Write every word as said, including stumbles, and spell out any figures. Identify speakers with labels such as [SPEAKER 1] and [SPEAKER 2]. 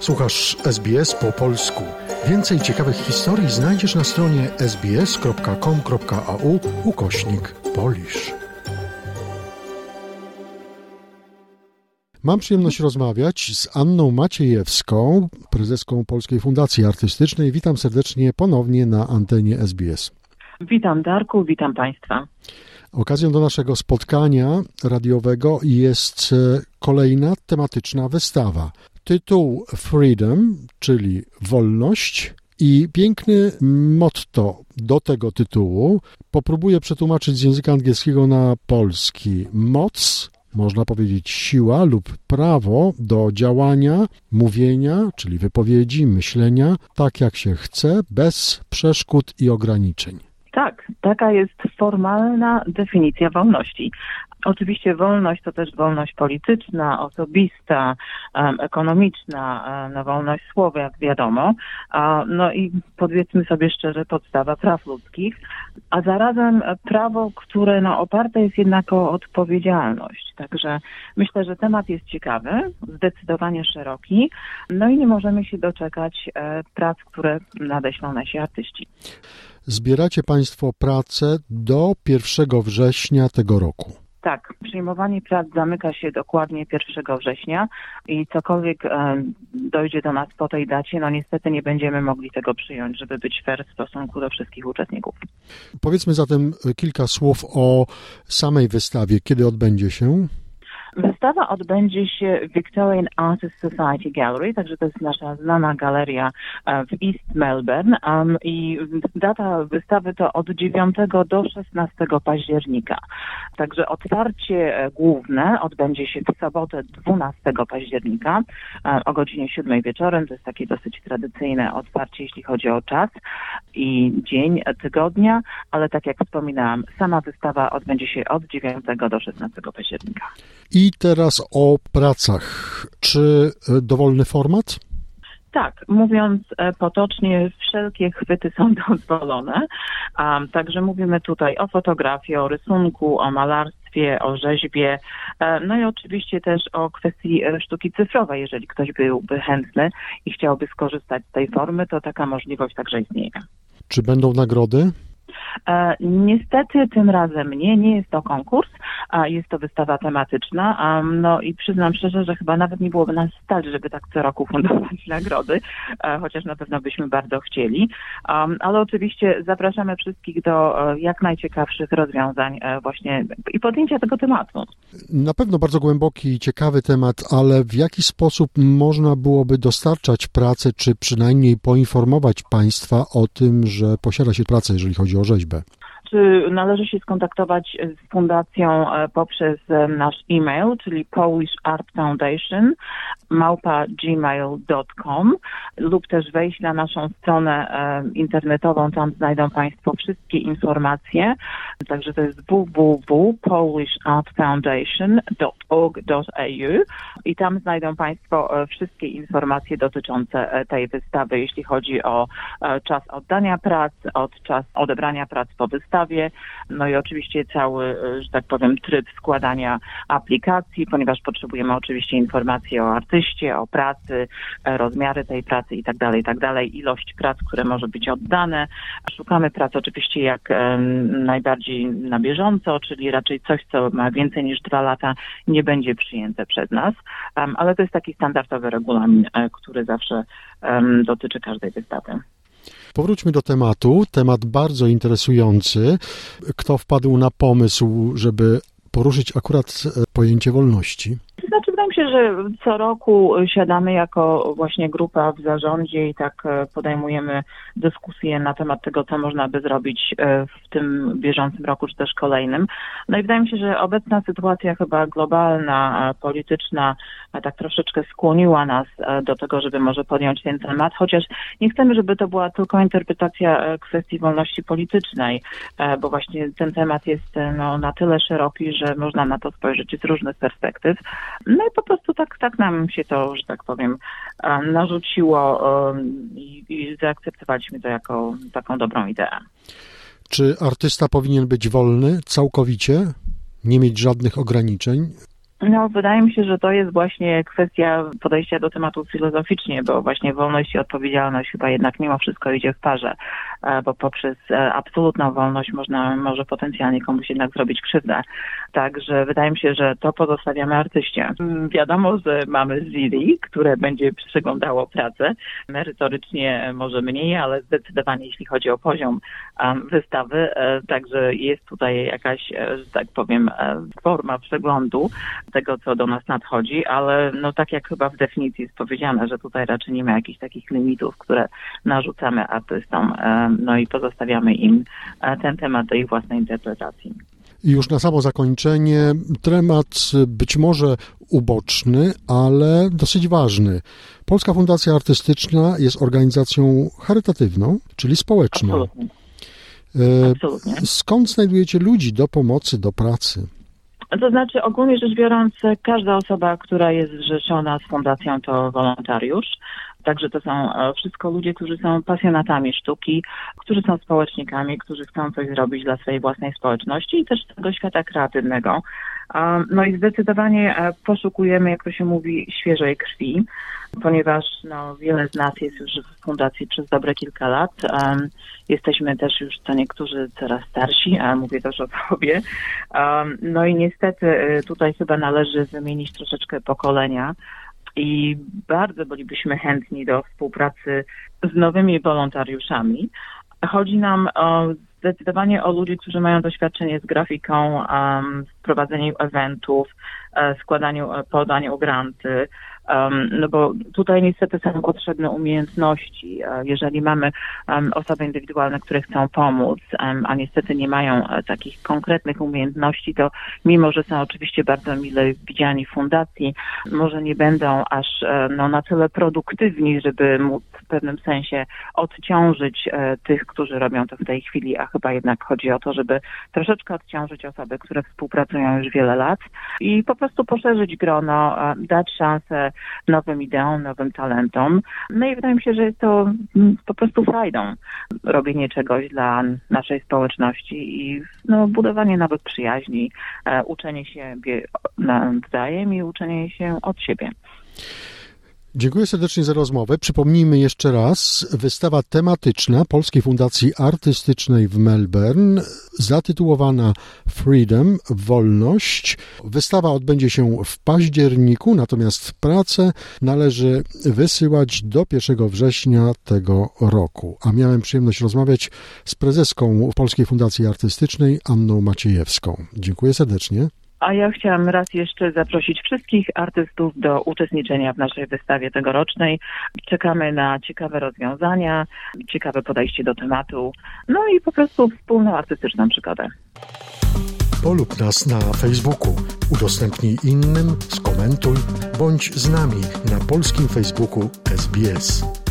[SPEAKER 1] Słuchasz S B S po polsku. Więcej ciekawych historii znajdziesz na stronie sbs.com.au ukośnik Polish. Mam przyjemność rozmawiać z Anną Maciejewską, prezeską Polskiej Fundacji Artystycznej. Witam serdecznie ponownie na antenie S B S.
[SPEAKER 2] Witam Darku, witam Państwa.
[SPEAKER 1] Okazją do naszego spotkania radiowego jest kolejna tematyczna wystawa. Tytuł Freedom, czyli wolność, i piękny motto do tego tytułu popróbuję przetłumaczyć z języka angielskiego na polski. Moc, można powiedzieć siła lub prawo do działania, mówienia, czyli wypowiedzi, myślenia, tak jak się chce, bez przeszkód i ograniczeń.
[SPEAKER 2] Tak, taka jest formalna definicja wolności. Oczywiście wolność to też wolność polityczna, osobista, um, ekonomiczna, um, no, wolność słowa, jak wiadomo. Um, no i powiedzmy sobie szczerze, podstawa praw ludzkich, a zarazem prawo, które no, oparte jest jednak o odpowiedzialność. Także myślę, że temat jest ciekawy, zdecydowanie szeroki, no i nie możemy się doczekać e, prac, które nadeślą nasi artyści.
[SPEAKER 1] Zbieracie Państwo pracę do pierwszego września tego roku.
[SPEAKER 2] Tak, przyjmowanie prac zamyka się dokładnie pierwszego września i cokolwiek e, dojdzie do nas po tej dacie, no niestety nie będziemy mogli tego przyjąć, żeby być fair w stosunku do wszystkich uczestników.
[SPEAKER 1] Powiedzmy zatem kilka słów o samej wystawie. Kiedy odbędzie się?
[SPEAKER 2] Wystawa odbędzie się w Victorian Artists Society Gallery, także to jest nasza znana galeria w East Melbourne um, i data wystawy to od dziewiątego do szesnastego października. Także otwarcie główne odbędzie się w sobotę dwunastego października um, o godzinie siódmej wieczorem. To jest takie dosyć tradycyjne otwarcie, jeśli chodzi o czas i dzień tygodnia, ale tak jak wspominałam, sama wystawa odbędzie się od dziewiątego do szesnastego października.
[SPEAKER 1] I teraz o pracach. Czy dowolny format?
[SPEAKER 2] Tak, mówiąc potocznie, wszelkie chwyty są dozwolone. Um, także mówimy tutaj o fotografii, o rysunku, o malarstwie, o rzeźbie, no i oczywiście też o kwestii sztuki cyfrowej. Jeżeli ktoś byłby chętny i chciałby skorzystać z tej formy, to taka możliwość także istnieje.
[SPEAKER 1] Czy będą nagrody?
[SPEAKER 2] E, niestety tym razem nie, nie jest to konkurs, a jest to wystawa tematyczna, um, no i przyznam szczerze, że chyba nawet nie byłoby nas stać, żeby tak co roku fundować nagrody, e, chociaż na pewno byśmy bardzo chcieli, um, ale oczywiście zapraszamy wszystkich do e, jak najciekawszych rozwiązań e, właśnie i podjęcia tego tematu.
[SPEAKER 1] Na pewno bardzo głęboki i ciekawy temat, ale w jaki sposób można byłoby dostarczać pracę, czy przynajmniej poinformować Państwa o tym, że posiada się pracę, jeżeli chodzi o rzeźbę?
[SPEAKER 2] Czy należy się skontaktować z fundacją poprzez nasz e-mail, czyli Polish Art Foundation małpa gmail kropka com lub też wejść na naszą stronę internetową, tam znajdą Państwo wszystkie informacje. Także to jest w w w kropka polish art foundation kropka org kropka a u i tam znajdą Państwo wszystkie informacje dotyczące tej wystawy, jeśli chodzi o czas oddania prac, od czas odebrania prac po wystawie, no i oczywiście cały, że tak powiem, tryb składania aplikacji, ponieważ potrzebujemy oczywiście informacji o artyście, o pracy, rozmiary tej pracy i tak dalej, i tak dalej, ilość prac, które może być oddane. Szukamy prac oczywiście jak um, najbardziej na bieżąco, czyli raczej coś, co ma więcej niż dwa lata, nie będzie przyjęte przez nas, um, ale to jest taki standardowy regulamin, um, który zawsze um, dotyczy każdej wystawy.
[SPEAKER 1] Powróćmy do tematu. Temat bardzo interesujący. Kto wpadł na pomysł, żeby poruszyć akurat pojęcie wolności?
[SPEAKER 2] Znaczy, wydaje mi się, że co roku siadamy jako właśnie grupa w zarządzie i tak podejmujemy dyskusję na temat tego, co można by zrobić w tym bieżącym roku, czy też kolejnym. No i wydaje mi się, że obecna sytuacja chyba globalna, polityczna, tak troszeczkę skłoniła nas do tego, żeby może podjąć ten temat, chociaż nie chcemy, żeby to była tylko interpretacja kwestii wolności politycznej, bo właśnie ten temat jest no, na tyle szeroki, że można na to spojrzeć z różnych perspektyw. No i po prostu tak, tak nam się to, że tak powiem, narzuciło i, i zaakceptowaliśmy to jako taką dobrą ideę.
[SPEAKER 1] Czy artysta powinien być wolny całkowicie, nie mieć żadnych ograniczeń?
[SPEAKER 2] No, wydaje mi się, że to jest właśnie kwestia podejścia do tematu filozoficznie, bo właśnie wolność i odpowiedzialność chyba jednak mimo wszystko idzie w parze, bo poprzez absolutną wolność można może potencjalnie komuś jednak zrobić krzywdę. Także wydaje mi się, że to pozostawiamy artyście. Wiadomo, że mamy jury, które będzie przeglądało pracę. Merytorycznie może mniej, ale zdecydowanie jeśli chodzi o poziom wystawy, także jest tutaj jakaś, że tak powiem, forma przeglądu tego, co do nas nadchodzi, ale no tak jak chyba w definicji jest powiedziane, że tutaj raczej nie ma jakichś takich limitów, które narzucamy artystom, no i pozostawiamy im ten temat do ich własnej interpretacji.
[SPEAKER 1] I już na samo zakończenie temat być może uboczny, ale dosyć ważny. Polska Fundacja Artystyczna jest organizacją charytatywną, czyli społeczną.
[SPEAKER 2] Absolutnie. Absolutnie.
[SPEAKER 1] Skąd znajdujecie ludzi do pomocy, do pracy?
[SPEAKER 2] To znaczy, ogólnie rzecz biorąc, każda osoba, która jest zrzeszona z fundacją, to wolontariusz. Także to są wszystko ludzie, którzy są pasjonatami sztuki, którzy są społecznikami, którzy chcą coś zrobić dla swojej własnej społeczności i też tego świata kreatywnego. No i zdecydowanie poszukujemy, jak to się mówi, świeżej krwi, ponieważ no, wiele z nas jest już w fundacji przez dobre kilka lat. Um, jesteśmy też już co niektórzy coraz starsi, a mówię też o sobie. Um, no i niestety tutaj chyba należy wymienić troszeczkę pokolenia i bardzo bylibyśmy chętni do współpracy z nowymi wolontariuszami. Chodzi nam o zdecydowanie o ludzi, którzy mają doświadczenie z grafiką, um, w prowadzeniu eventów, składaniu, podaniu o granty, um, no bo tutaj niestety są potrzebne umiejętności. Jeżeli mamy um, osoby indywidualne, które chcą pomóc, um, a niestety nie mają um, takich konkretnych umiejętności, to mimo, że są oczywiście bardzo mile widziani w fundacji, może nie będą aż um, no, na tyle produktywni, żeby móc w pewnym sensie odciążyć um, tych, którzy robią to w tej chwili, a chyba jednak chodzi o to, żeby troszeczkę odciążyć osoby, które współpracują już wiele lat i po prostu poszerzyć grono, dać szansę nowym ideom, nowym talentom. No i wydaje mi się, że jest to po prostu frajdą robienie czegoś dla naszej społeczności i no, budowanie nowych przyjaźni, uczenie się nawzajem i uczenie się od siebie.
[SPEAKER 1] Dziękuję serdecznie za rozmowę. Przypomnijmy jeszcze raz, wystawa tematyczna Polskiej Fundacji Artystycznej w Melbourne, zatytułowana Freedom, Wolność. Wystawa odbędzie się w październiku, natomiast pracę należy wysyłać do pierwszego września tego roku. A miałem przyjemność rozmawiać z prezeską Polskiej Fundacji Artystycznej Anną Maciejewską. Dziękuję serdecznie.
[SPEAKER 2] A ja chciałam raz jeszcze zaprosić wszystkich artystów do uczestniczenia w naszej wystawie tegorocznej. Czekamy na ciekawe rozwiązania, ciekawe podejście do tematu, no i po prostu wspólną artystyczną przygodę.
[SPEAKER 1] Polub nas na Facebooku, udostępnij innym, skomentuj, bądź z nami na polskim Facebooku S B S.